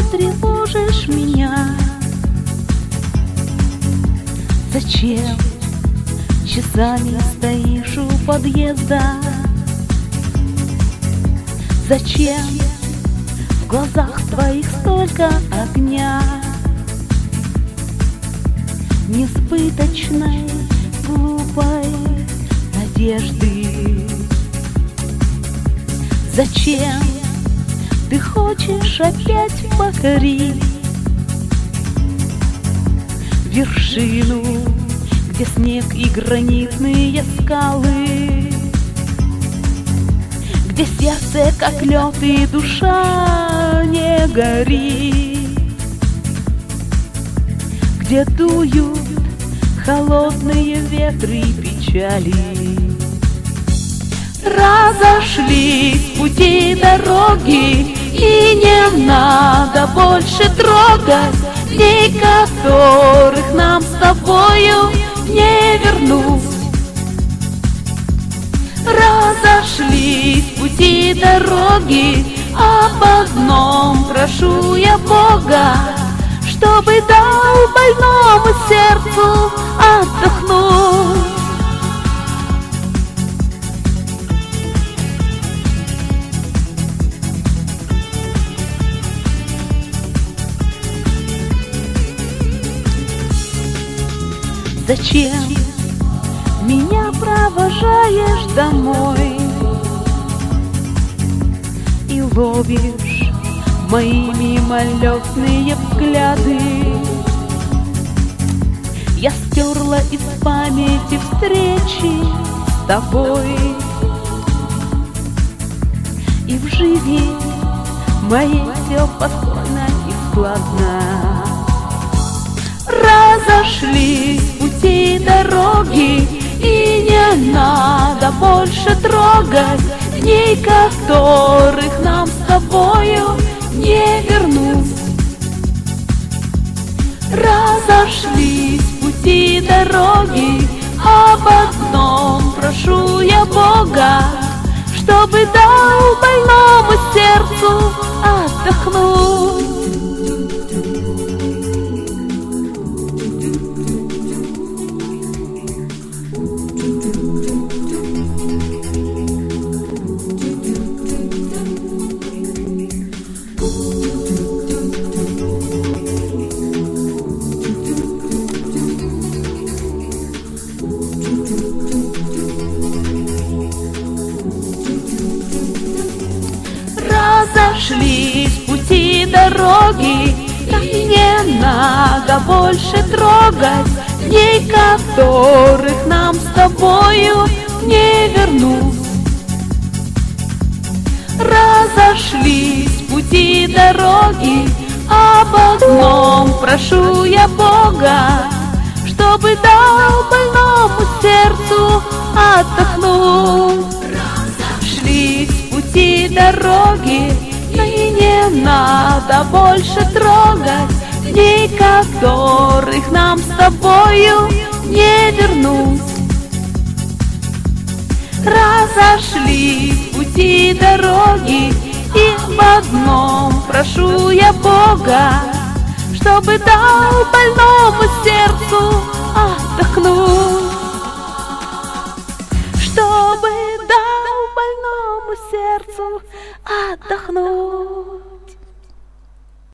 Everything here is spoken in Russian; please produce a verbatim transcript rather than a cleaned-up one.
тревожишь меня? Зачем часами стоишь у подъезда? Зачем в глазах твоих столько огня? Несбыточной, глупой надежды. Зачем ты хочешь опять покорить вершину, где снег и гранитные скалы, где сердце как лед и душа не горит, где дуют холодные ветры печали? Разошлись пути дороги, и не надо больше трогать дней, которых нам с тобою не вернуть. Разошлись пути дороги, об одном прошу я Бога, чтобы дал больному сердцу отдохнуть. Зачем меня провожаешь домой и ловишь мои мимолетные взгляды? Я стерла из памяти встречи с тобой, и в жизни моей все спокойно и складно. Разошлись пути дороги, и не надо больше трогать дней, которых нам с тобою не вернуть. Разошлись пути дороги, об одном прошу я Бога, чтобы дал больному сердцу отдохнуть. Разошлись пути дороги, и не надо больше трогать дней, которых нам с тобою не вернуть. Разошлись пути дороги, об одном прошу я Бога, чтобы дал больному сердцу отдохнуть. Разошлись пути дороги, но и не надо больше трогать дней, которых нам с тобою не вернуть. Разошлись пути дороги, и в одном прошу я Бога, чтобы дал больному сердцу отдохнуть. Чтобы дал больному сердцу отдохнуть.